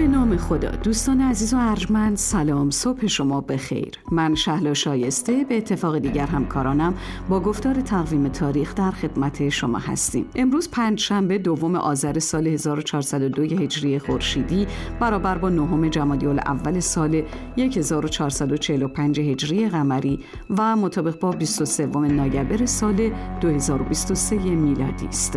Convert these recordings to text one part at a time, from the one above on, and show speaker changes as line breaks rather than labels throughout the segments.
به نام خدا. دوستان عزیز و ارجمند، سلام، صبح شما بخیر. من شهلا شایسته به اتفاق دیگر همکارانم با گفتار تقویم تاریخ در خدمت شما هستیم. امروز پنجشنبه دوم آذر سال 1402 هجری خورشیدی برابر با نهم جمادی الاول سال 1445 هجری قمری و مطابق با 23 نوامبر سال 2023 میلادی است.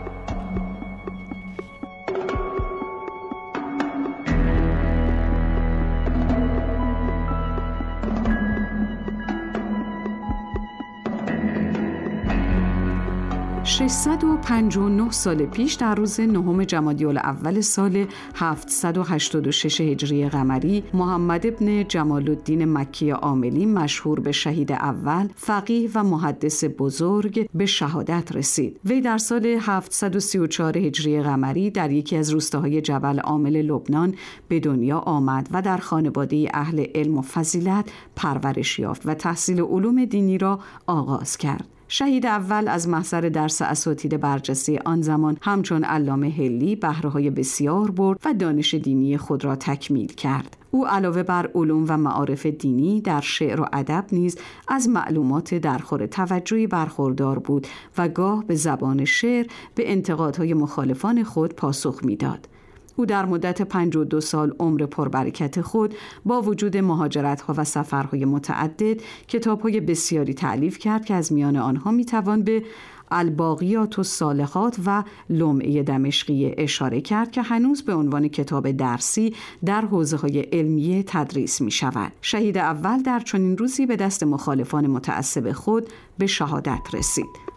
659 سال پیش در روز نهم جمادی الاول سال 786 هجری قمری، محمد ابن جمال الدین مکی عاملی مشهور به شهید اول، فقیه و محدث بزرگ، به شهادت رسید. وی در سال 734 هجری قمری در یکی از روستاهای جبل عامل لبنان به دنیا آمد و در خانواده اهل علم و فضیلت پرورش یافت و تحصیل علوم دینی را آغاز کرد. شهید اول از محضر درس اساتید برجسته آن زمان همچون علامه حلی بهره‌های بسیار برد و دانش دینی خود را تکمیل کرد. او علاوه بر علوم و معارف دینی در شعر و ادب نیز از معلومات درخور توجهی برخوردار بود و گاه به زبان شعر به انتقادهای مخالفان خود پاسخ می‌داد. او در مدت 52 سال عمر پربرکت خود با وجود مهاجرت‌ها و سفرهای متعدد کتاب‌های بسیاری تألیف کرد که از میان آنها می‌توان به الباقیات الصالحات و لمعه دمشقی اشاره کرد که هنوز به عنوان کتاب درسی در حوزه‌های علمیه تدریس می‌شود. شهید اول در چنین روزی به دست مخالفان متعصب خود به شهادت رسید.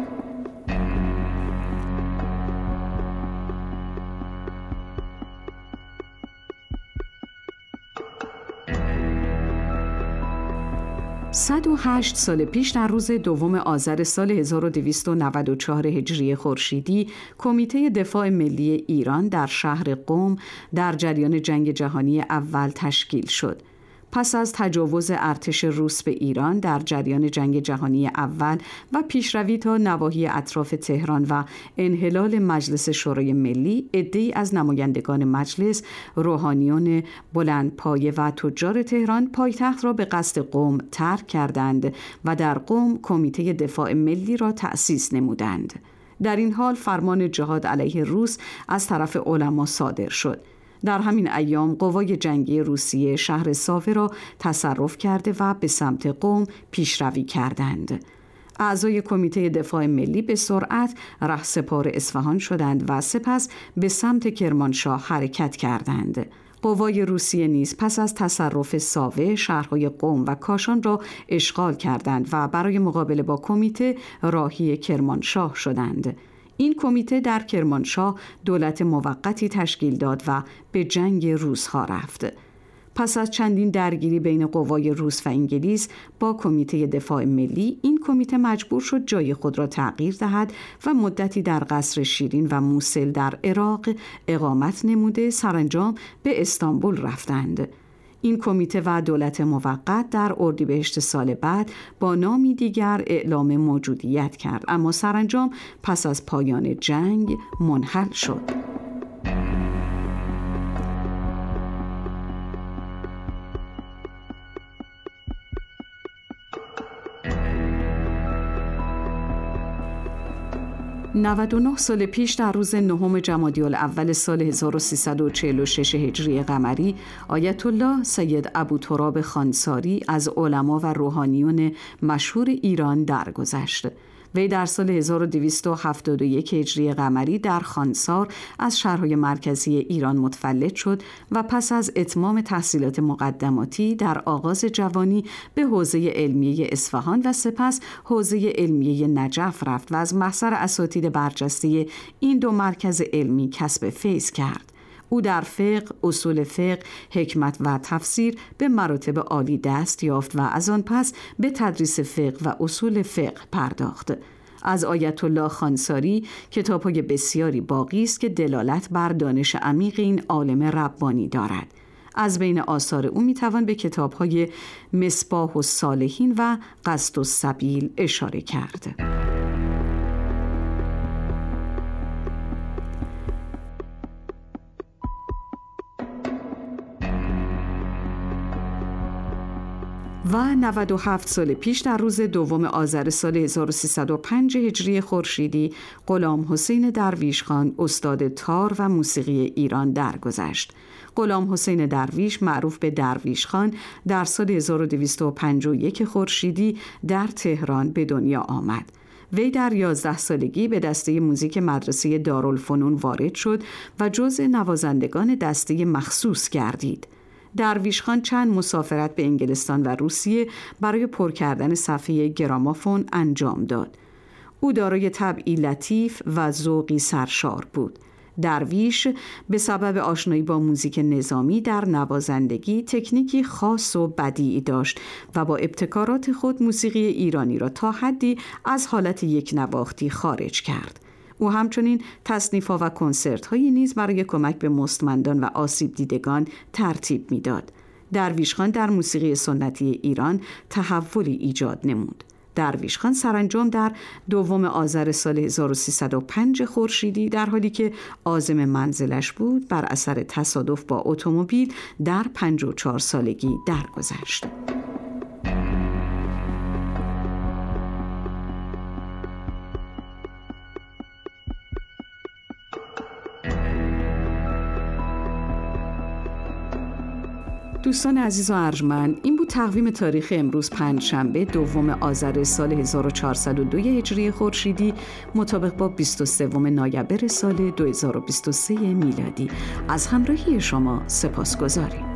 صد و 8 سال پیش در روز دوم آذر سال 1294 هجری خورشیدی، کمیته دفاع ملی ایران در شهر قم در جریان جنگ جهانی اول تشکیل شد. پس از تجاوز ارتش روس به ایران در جریان جنگ جهانی اول و پیشروی تا نواحی اطراف تهران و انحلال مجلس شورای ملی، عده‌ای از نمایندگان مجلس، روحانیون بلندپایه و تجار تهران پایتخت را به قصد قم ترک کردند و در قم کمیته دفاع ملی را تأسیس نمودند. در این حال فرمان جهاد علیه روس از طرف علما صادر شد. در همین ایام قوای جنگی روسیه شهر ساوه را تصرف کرده و به سمت قم پیشروی کردند. اعضای کمیته دفاع ملی به سرعت رهسپار اصفهان شدند و سپس به سمت کرمانشاه حرکت کردند. قوای روسیه نیز پس از تصرف ساوه شهرهای قم و کاشان را اشغال کردند و برای مقابله با کمیته راهی کرمانشاه شدند. این کمیته در کرمانشاه دولت موقتی تشکیل داد و به جنگ روس‌ها رفت. پس از چندین درگیری بین قوای روس و انگلیس با کمیته دفاع ملی، این کمیته مجبور شد جای خود را تغییر دهد و مدتی در قصر شیرین و موصل در عراق اقامت نموده سرانجام به استانبول رفتند. این کمیته و دولت موقت در اردیبهشت سال بعد با نامی دیگر اعلام موجودیت کرد، اما سرانجام پس از پایان جنگ منحل شد. نود و 99 سال پیش در روز نهم جمادی الاول سال 1346 هجری قمری، آیت الله سید ابوتراب خانساری از علما و روحانیون مشهور ایران درگذشت. وی در سال 1271 هجری قمری در خانسار از شهرهای مرکزی ایران متولد شد و پس از اتمام تحصیلات مقدماتی در آغاز جوانی به حوزه علمیه اصفهان و سپس حوزه علمیه نجف رفت و از محضر اساتید برجسته این دو مرکز علمی کسب فیض کرد. او در فقه، اصول فقه، حکمت و تفسیر به مراتب عالی دست یافت و از آن پس به تدریس فقه و اصول فقه پرداخت. از آیت الله خانساری کتاب‌های بسیاری باقی است که دلالت بر دانش عمیق این عالم ربانی دارد. از بین آثار او میتوان به کتاب‌های مصباح الصالحین و قصد السبیل اشاره کرد. و 97 سال پیش در روز دوم آذر سال 1305 هجری خورشیدی غلام حسین درویش خان استاد تار و موسیقی ایران درگذشت. غلام حسین درویش معروف به درویش خان در سال 1251 خورشیدی در تهران به دنیا آمد. وی در 11 سالگی به دسته موزیک مدرسه دارالفنون وارد شد و جزء نوازندگان دسته مخصوص گردید. درویش خان چند مسافرت به انگلستان و روسیه برای پر کردن صفحه گرامافون انجام داد. او دارای طبعی لطیف و ذوقی سرشار بود. درویش به سبب آشنایی با موزیک نظامی در نوازندگی تکنیکی خاص و بدیعی داشت و با ابتکارات خود موسیقی ایرانی را تا حدی از حالت یک نواختی خارج کرد. او همچنین تصنیف‌ها و کنسرت‌هایی نیز برای کمک به مستمندان و آسیب دیدگان ترتیب می‌داد. درویش خان در موسیقی سنتی ایران تحولی ایجاد نمود. درویش خان سرانجام در دوم آذر سال 1305 خورشیدی در حالی که عازم منزلش بود بر اثر تصادف با اتومبیل در 54 سالگی درگذشت. دوستان عزیز و ارجمند، این بود تقویم تاریخ امروز پنجشنبه دوم آذر سال 1402 هجری خورشیدی مطابق با 23 نوامبر سال 2023 میلادی. از همراهی شما سپاسگزاریم.